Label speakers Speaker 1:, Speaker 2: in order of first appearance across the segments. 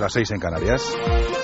Speaker 1: las 6 en Canarias.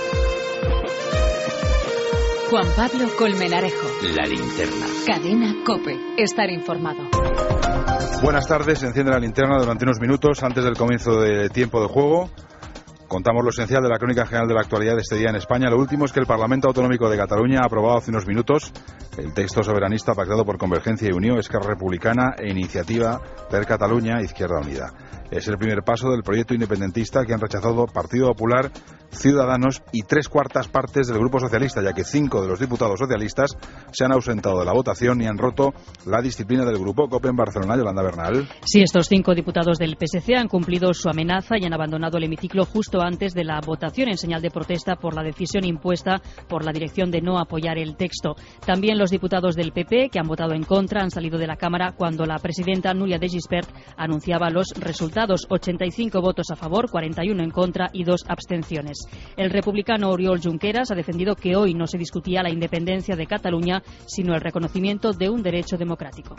Speaker 2: Juan Pablo Colmenarejo.
Speaker 3: La linterna.
Speaker 2: Cadena COPE. Estar informado.
Speaker 1: Buenas tardes. Se enciende la linterna durante unos minutos antes del comienzo de tiempo de juego. Contamos lo esencial de la crónica general de la actualidad de este día en España. Lo último es que el Parlamento Autonómico de Cataluña ha aprobado hace unos minutos el texto soberanista pactado por Convergencia y Unió, Esquerra Republicana e Iniciativa per Catalunya, Izquierda Unida. Es el primer paso del proyecto independentista que han rechazado Partido Popular, Ciudadanos y 3/4 partes del Grupo Socialista, ya que 5 de los diputados socialistas se han ausentado de la votación y han roto la disciplina del Grupo COPE en Barcelona. Yolanda Bernal.
Speaker 4: Sí, estos 5 diputados del PSC han cumplido su amenaza y han abandonado el hemiciclo justo antes de la votación en señal de protesta por la decisión impuesta por la dirección de no apoyar el texto. También los diputados del PP, que han votado en contra, han salido de la Cámara cuando la presidenta Núria de Gispert anunciaba los resultados: 85 votos a favor, 41 en contra y 2 abstenciones. El republicano Oriol Junqueras ha defendido que hoy no se discutía la independencia de Cataluña, sino el reconocimiento de un derecho democrático.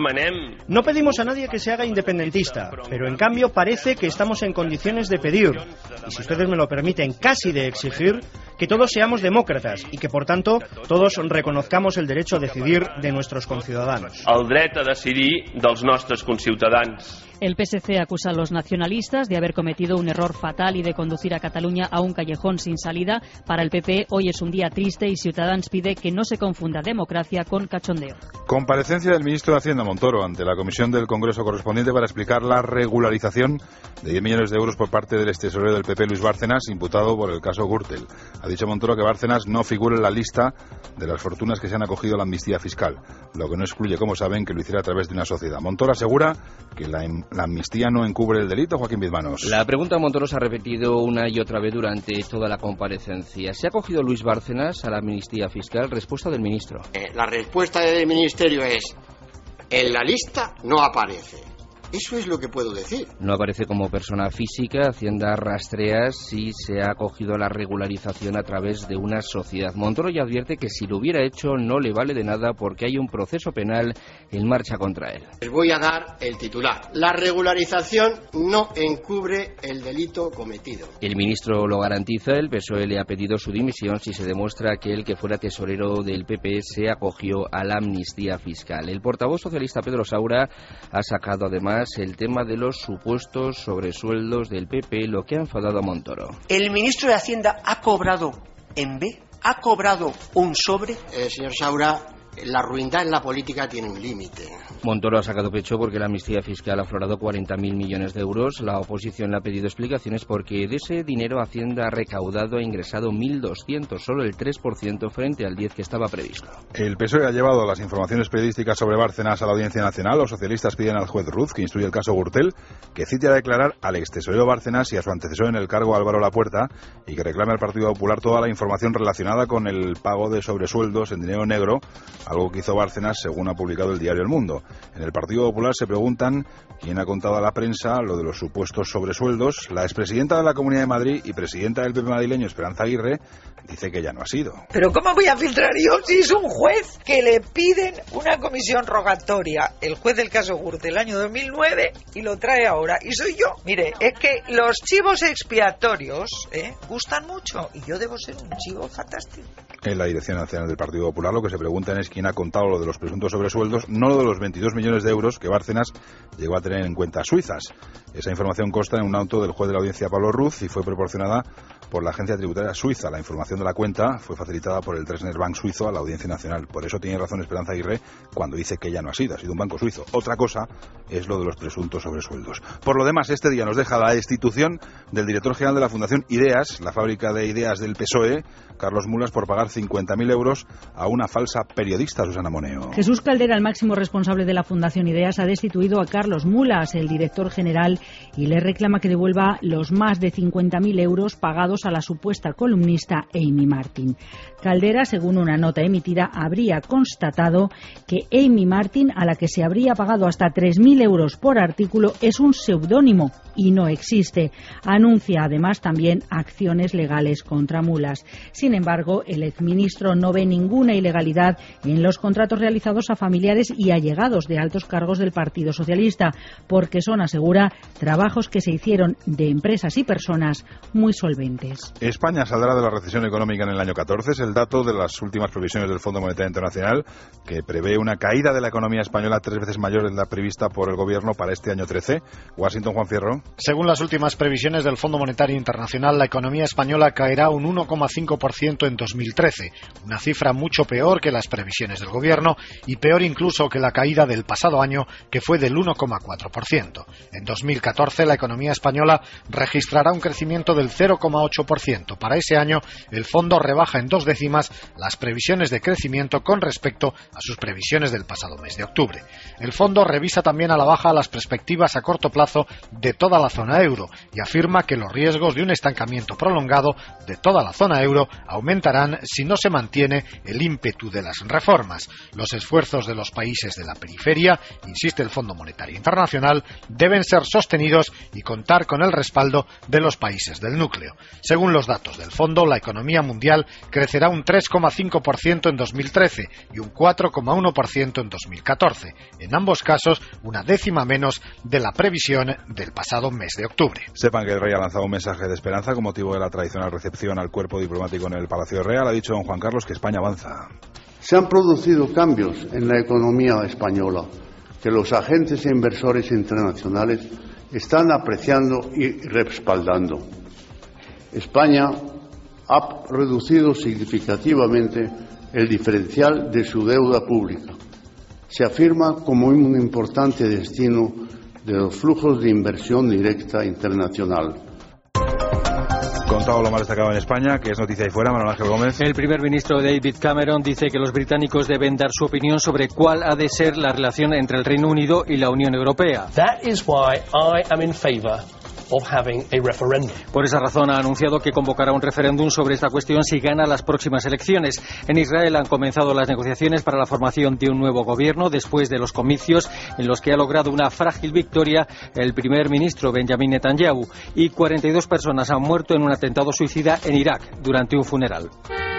Speaker 5: No pedimos a nadie que se haga independentista, pero en cambio parece que estamos en condiciones de pedir, y si ustedes me lo permiten, casi de exigir, que todos seamos demócratas y que, por tanto, todos reconozcamos el derecho a decidir de nuestros conciudadanos.
Speaker 6: El dret a decidir dels nostres conciutadans.
Speaker 4: El PSC acusa a los nacionalistas de haber cometido un error fatal y de conducir a Cataluña a un callejón sin salida. Para el PP, hoy es un día triste y Ciutadans pide que no se confunda democracia con cachondeo.
Speaker 1: Comparecencia del ministro de Hacienda, Montoro, ante la comisión del Congreso correspondiente para explicar la regularización de 10 millones de euros por parte del extesorero del PP, Luis Bárcenas, imputado por el caso Gürtel. Ha dicho Montoro que Bárcenas no figura en la lista de las fortunas que se han acogido a la amnistía fiscal, lo que no excluye, como saben, que lo hiciera a través de una sociedad. Montoro asegura que la amnistía no encubre el delito. Joaquín Bizmanos.
Speaker 3: La pregunta de Montoro se ha repetido una y otra vez durante toda la comparecencia. ¿Se ha acogido Luis Bárcenas a la amnistía fiscal? Respuesta del ministro.
Speaker 7: La respuesta del ministerio es: en la lista no aparece. Eso es lo que puedo decir.
Speaker 3: No aparece como persona física. Hacienda rastrea si se ha acogido a la regularización a través de una sociedad. Montoro ya advierte que si lo hubiera hecho no le vale de nada porque hay un proceso penal en marcha contra él.
Speaker 7: Les voy a dar el titular. La regularización no encubre el delito cometido.
Speaker 3: El ministro lo garantiza. El PSOE le ha pedido su dimisión si se demuestra que el que fuera tesorero del PP se acogió a la amnistía fiscal. El portavoz socialista Pedro Saura ha sacado además el tema de los supuestos sobresueldos del PP, lo que ha enfadado a Montoro.
Speaker 8: ¿El ministro de Hacienda ha cobrado en B? ¿Ha cobrado un sobre?
Speaker 7: Señor Saura, la ruindad en la política tiene un límite.
Speaker 3: Montoro ha sacado pecho porque la amnistía fiscal ha aflorado 40.000 millones de euros. La oposición le ha pedido explicaciones porque de ese dinero Hacienda ha recaudado e ingresado 1.200, solo el 3% frente al 10% que estaba previsto.
Speaker 1: El PSOE ha llevado las informaciones periodísticas sobre Bárcenas a la Audiencia Nacional. Los socialistas piden al juez Ruz, que instruye el caso Gürtel, que cite a declarar al extesorero Bárcenas y a su antecesor en el cargo, Álvaro Lapuerta, y que reclame al Partido Popular toda la información relacionada con el pago de sobresueldos en dinero negro, algo que hizo Bárcenas, según ha publicado el diario El Mundo. En el Partido Popular se preguntan quién ha contado a la prensa lo de los supuestos sobresueldos. La expresidenta de la Comunidad de Madrid y presidenta del PP madrileño, Esperanza Aguirre, dice que ya no ha sido.
Speaker 9: ¿Pero cómo voy a filtrar yo si es un juez que le piden una comisión rogatoria? El juez del caso Gürtel del año 2009 y lo trae ahora. Y soy yo. Mire, es que los chivos expiatorios gustan mucho y yo debo ser un chivo fantástico.
Speaker 1: En la Dirección Nacional del Partido Popular lo que se preguntan es quién ha contado lo de los presuntos sobresueldos, no lo de los 22 millones de euros que Bárcenas llegó a tener en cuentas suizas. Esa información consta en un auto del juez de la audiencia Pablo Ruz y fue proporcionada por la agencia tributaria suiza. La información de la cuenta fue facilitada por el Dresdner Bank suizo a la Audiencia Nacional. Por eso tiene razón Esperanza Aguirre cuando dice que ya no ha sido un banco suizo. Otra cosa es lo de los presuntos sobresueldos. Por lo demás, este día nos deja la destitución del director general de la Fundación Ideas, la fábrica de ideas del PSOE, Carlos Mulas, por pagar 50.000 euros a una falsa periodista, Susana Moneo.
Speaker 4: Jesús Caldera, el máximo responsable de la Fundación Ideas, ha destituido a Carlos Mulas, el director general, y le reclama que devuelva los más de 50.000 euros pagados a la supuesta columnista Amy Martin. Caldera, según una nota emitida, habría constatado que Amy Martin, a la que se habría pagado hasta 3.000 euros por artículo, es un seudónimo y no existe. Anuncia además también acciones legales contra Mulas. Sin embargo, el exministro no ve ninguna ilegalidad en los contratos realizados a familiares y allegados de altos cargos del Partido Socialista, porque son, asegura, trabajos que se hicieron de empresas y personas muy solventes. nacionales.
Speaker 1: España saldrá de la recesión económica en el año 14. Es el dato de las últimas previsiones del Fondo Monetario Internacional, que prevé una caída de la economía española 3 veces mayor de la prevista por el Gobierno para este año 13. Washington, Juan Fierro.
Speaker 10: Según las últimas previsiones del Fondo Monetario Internacional, la economía española caerá un 1,5% en 2013, una cifra mucho peor que las previsiones del Gobierno y peor incluso que la caída del pasado año, que fue del 1,4%. En 2014, la economía española registrará un crecimiento del 0,8%. Para ese año, el fondo rebaja en 2 décimas las previsiones de crecimiento con respecto a sus previsiones del pasado mes de octubre. El fondo revisa también a la baja las perspectivas a corto plazo de toda la zona euro y afirma que los riesgos de un estancamiento prolongado de toda la zona euro aumentarán si no se mantiene el ímpetu de las reformas. Los esfuerzos de los países de la periferia, insiste el Fondo Monetario Internacional, deben ser sostenidos y contar con el respaldo de los países del núcleo. Según los datos del fondo, la economía mundial crecerá un 3,5% en 2013 y un 4,1% en 2014. En ambos casos, una décima menos de la previsión del pasado mes de octubre.
Speaker 1: Sepan que el rey ha lanzado un mensaje de esperanza con motivo de la tradicional recepción al cuerpo diplomático en el Palacio Real. Ha dicho don Juan Carlos que España avanza.
Speaker 11: Se han producido cambios en la economía española que los agentes e inversores internacionales están apreciando y respaldando. España ha reducido significativamente el diferencial de su deuda pública. Se afirma como un importante destino de los flujos de inversión directa internacional.
Speaker 1: Contado lo más destacado en España, que es noticia ahí fuera, Manuel Ángel Gómez.
Speaker 12: El primer ministro David Cameron dice que los británicos deben dar su opinión sobre cuál ha de ser la relación entre el Reino Unido y la Unión Europea.
Speaker 13: That is why I am in favor of having a referendum.
Speaker 12: Por esa razón ha anunciado que convocará un referéndum sobre esta cuestión si gana las próximas elecciones. En Israel han comenzado las negociaciones para la formación de un nuevo gobierno después de los comicios en los que ha logrado una frágil victoria el primer ministro Benjamin Netanyahu, y 42 personas han muerto en un atentado suicida en Irak durante un funeral.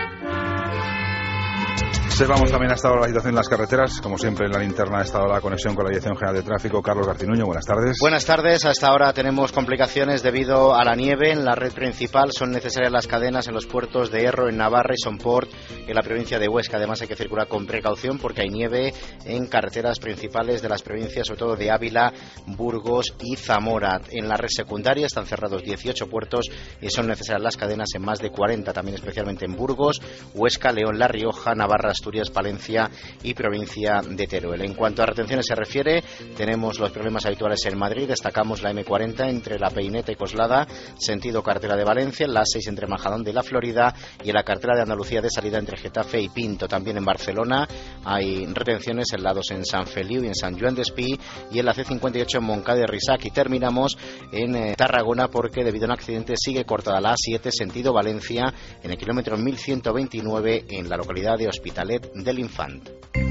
Speaker 1: Vamos también hasta ahora la situación en las carreteras. Como siempre, en la linterna ha estado la conexión con la Dirección General de Tráfico. Carlos Garcinuño, buenas tardes.
Speaker 14: Buenas tardes. Hasta ahora tenemos complicaciones debido a la nieve. En la red principal son necesarias las cadenas en los puertos de Erro, en Navarra, y Somport, en la provincia de Huesca. Además, hay que circular con precaución porque hay nieve en carreteras principales de las provincias, sobre todo de Ávila, Burgos y Zamora. En la red secundaria están cerrados 18 puertos y son necesarias las cadenas en más de 40, también especialmente en Burgos, Huesca, León, La Rioja, Navarra, Asturias, Palencia y provincia de Teruel. En cuanto a retenciones se refiere, tenemos los problemas habituales en Madrid. Destacamos la M40 entre La Peineta y Coslada, sentido carretera de Valencia, la A6 entre Majadahonda y La Florida, y en la carretera de Andalucía de salida entre Getafe y Pinto. También en Barcelona hay retenciones en lados en San Feliu y en San Joan d'Espí, y en la C58 en Montcada y Risac. Y terminamos en Tarragona porque debido a un accidente sigue cortada la A7 sentido Valencia en el kilómetro 1129 en la localidad de Hospitalet del Infant.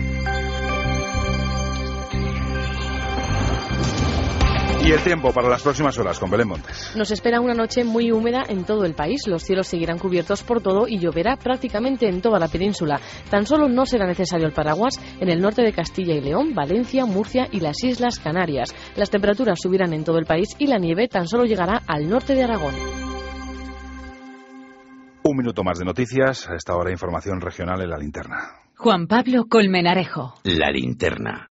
Speaker 1: Y el tiempo para las próximas horas con Belén Montes.
Speaker 15: Nos espera una noche muy húmeda en todo el país. Los cielos seguirán cubiertos por todo y lloverá prácticamente en toda la península. Tan solo no será necesario el paraguas en el norte de Castilla y León, Valencia, Murcia y las Islas Canarias. Las temperaturas subirán en todo el país y la nieve tan solo llegará al norte de Aragón.
Speaker 1: Un minuto más de noticias. A esta hora información regional en la linterna.
Speaker 2: Juan Pablo Colmenarejo.
Speaker 16: La linterna.